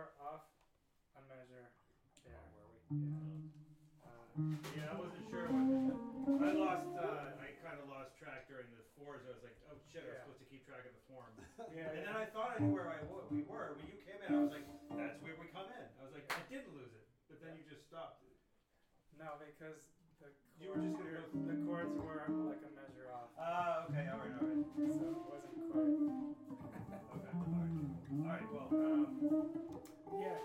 were off a measure there. Were we? Yeah. Yeah, I wasn't sure when I lost. I kind of lost track during the fours. I was like, "Oh shit!" I was supposed to keep track of the form. Yeah. And then I thought I knew where we were. When you came in, I was like, "That's where we come in." I was like, "I didn't lose it," but then you just stopped. No, because the You were just gonna go. the chords were like a measure off, Ah, okay, all right. so it wasn't quite. Okay, all right. All right. Well, Yeah.